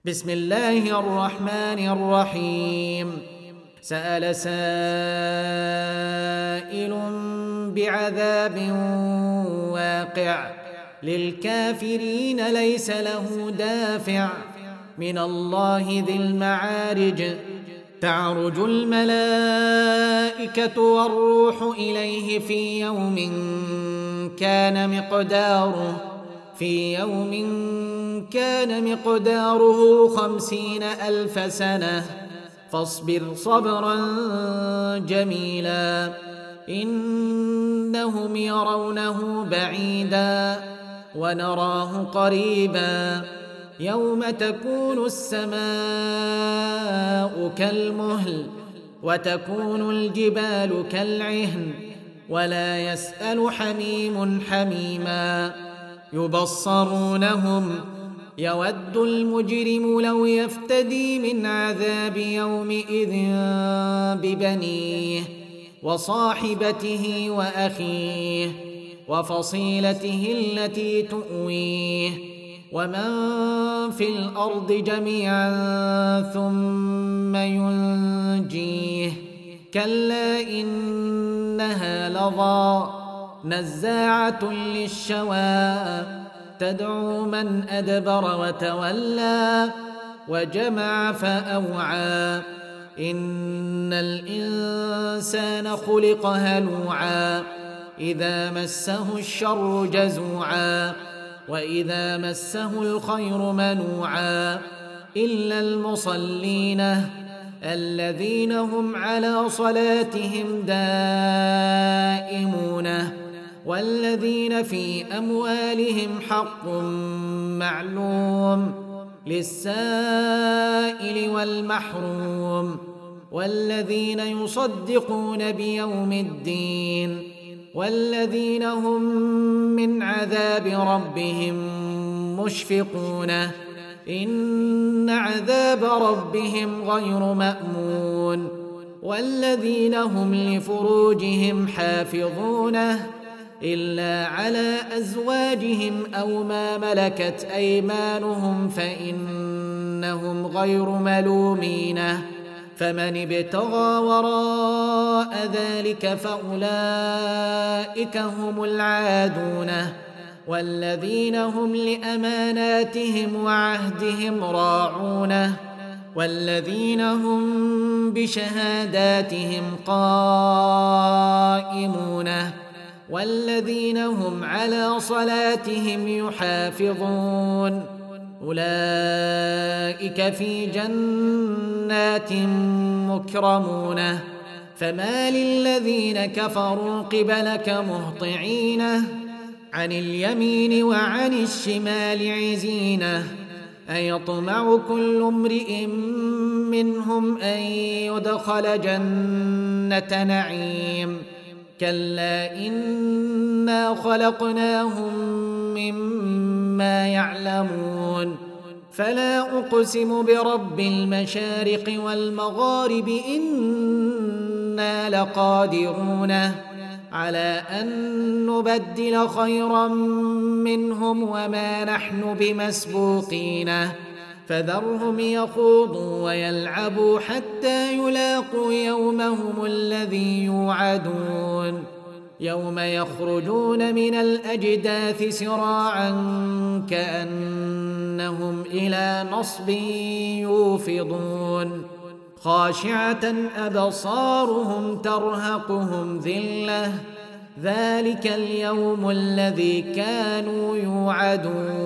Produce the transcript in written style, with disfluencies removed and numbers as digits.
بسم الله الرحمن الرحيم. سأل سائل بعذاب واقع للكافرين ليس له دافع من الله ذي المعارج. تعرج الملائكة والروح إليه في يوم كان مقداره 50,000 سنة فاصبر صبرا جميلا إنهم يرونه بعيدا ونراه قريبا يوم تكون السماء كالمهل وتكون الجبال كالعهن ولا يسأل حميم حميما يبصرونهم يود المجرم لو يفتدي من عذاب يومئذ ببنيه وصاحبته وأخيه وفصيلته التي تؤويه ومن في الأرض جميعا ثم ينجيه كلا إنها لظى نزاعة للشوى تدعو من أدبر وتولى وجمع فأوعى إن الإنسان خلق هلوعا إذا مسه الشر جزوعا وإذا مسه الخير منوعا إلا المصلين الذين هم على صلاتهم دائمون والذين في أموالهم حق معلوم للسائل والمحروم والذين يصدقون بيوم الدين والذين هم من عذاب ربهم مشفقون إن عذاب ربهم غير مأمون والذين هم لفروجهم حافظون إلا على أزواجهم أو ما ملكت أيمانهم فإنهم غير ملومين فمن ابتغى وراء ذلك فأولئك هم العادون والذين هم لأماناتهم وعهدهم راعون والذين هم بشهاداتهم قائمون والذين هم على صلاتهم يحافظون أولئك في جنات مكرمون فما للذين كفروا قبلك مهطعين عن اليمين وعن الشمال عزين أيطمع كل امرئ منهم أن يدخل جنة نعيم كلا إنا خلقناهم مما يعلمون فلا أقسم برب المشارق والمغارب إنا لقادرون على أن نبدل خيرا منهم وما نحن بمسبوقين فذرهم يخوضوا ويلعبوا حتى يلاقوا يومهم الذي يوعدون يوم يخرجون من الأجداث سراعا كأنهم إلى نصب يوفضون خاشعة أبصارهم ترهقهم ذلة ذلك اليوم الذي كانوا يوعدون